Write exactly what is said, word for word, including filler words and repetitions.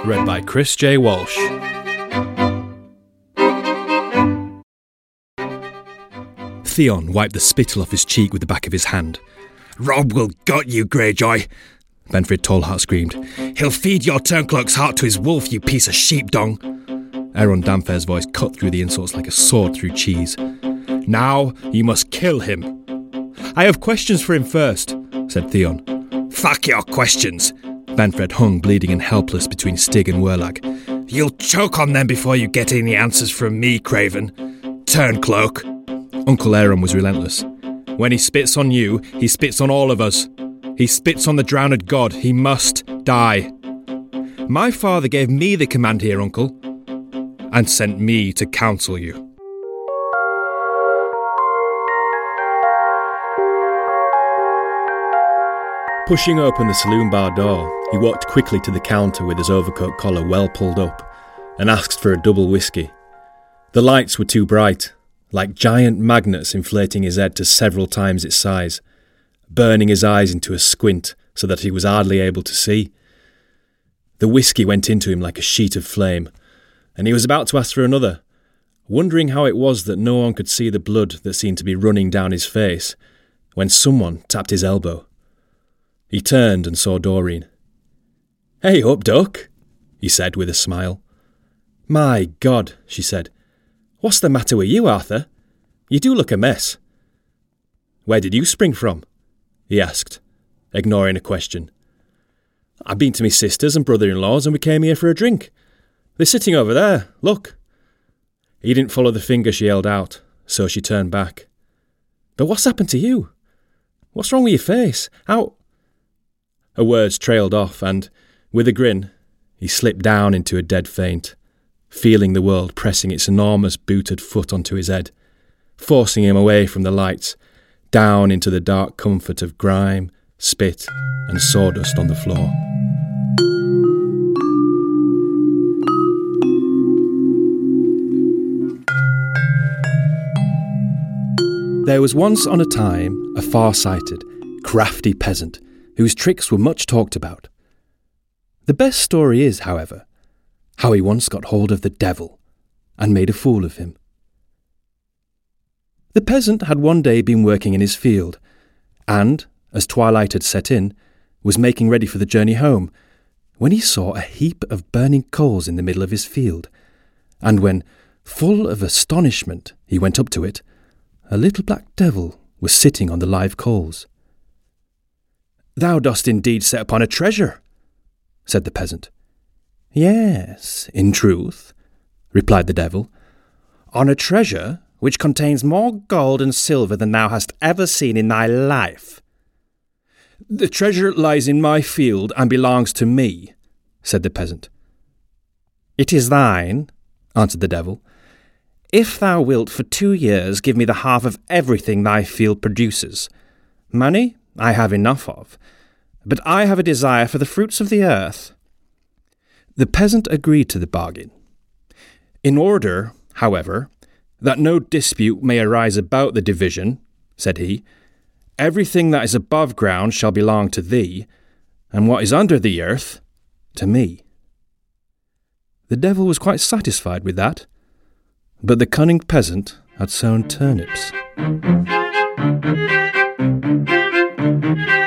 read by Chris J. Walsh. Theon wiped the spittle off his cheek with the back of his hand. "Robb will gut you, Greyjoy," Benfred Tallheart screamed. "He'll feed your Turncloak's heart to his wolf, you piece of sheepdong." Aeron Danfair's voice cut through the insults like a sword through cheese. "Now you must kill him." "I have questions for him first," said Theon. "Fuck your questions." Benfred hung bleeding and helpless between Stig and Werlag. "You'll choke on them before you get any answers from me, Craven. Turncloak." Uncle Aeron was relentless. "When he spits on you, he spits on all of us. He spits on the drowned god. He must die. My father gave me the command here, Uncle, and sent me to counsel you." Pushing open the saloon bar door, he walked quickly to the counter with his overcoat collar well pulled up and asked for a double whiskey. The lights were too bright, like giant magnets inflating his head to several times its size, burning his eyes into a squint so that he was hardly able to see. The whiskey went into him like a sheet of flame, and he was about to ask for another, wondering how it was that no one could see the blood that seemed to be running down his face, when someone tapped his elbow. He turned and saw Doreen. "Hey up, Duck," he said with a smile. "My God," she said. "What's the matter with you, Arthur? You do look a mess." "Where did you spring from?" he asked, ignoring a question. "I've been to my sisters and brother-in-law's and we came here for a drink. They're sitting over there, look." He didn't follow the finger she held out, so she turned back. "But what's happened to you? What's wrong with your face? How—" Her words trailed off and, with a grin, he slipped down into a dead faint, feeling the world pressing its enormous booted foot onto his head, forcing him away from the lights, down into the dark comfort of grime, spit and sawdust on the floor. There was once on a time a far-sighted, crafty peasant whose tricks were much talked about. The best story is, however, how he once got hold of the devil and made a fool of him. The peasant had one day been working in his field, and, as twilight had set in, was making ready for the journey home, when he saw a heap of burning coals in the middle of his field, and when, full of astonishment, he went up to it, a little black devil was sitting on the live coals. "Thou dost indeed set upon a treasure," said the peasant. "Yes, in truth," replied the devil, "on a treasure which contains more gold and silver than thou hast ever seen in thy life." "The treasure lies in my field and belongs to me," said the peasant. "It is thine," answered the devil, "if thou wilt for two years give me the half of everything thy field produces. Money I have enough of, but I have a desire for the fruits of the earth." The peasant agreed to the bargain. "In order, however, that no dispute may arise about the division," said he, "everything that is above ground shall belong to thee, and what is under the earth, to me." The devil was quite satisfied with that, but the cunning peasant had sown turnips.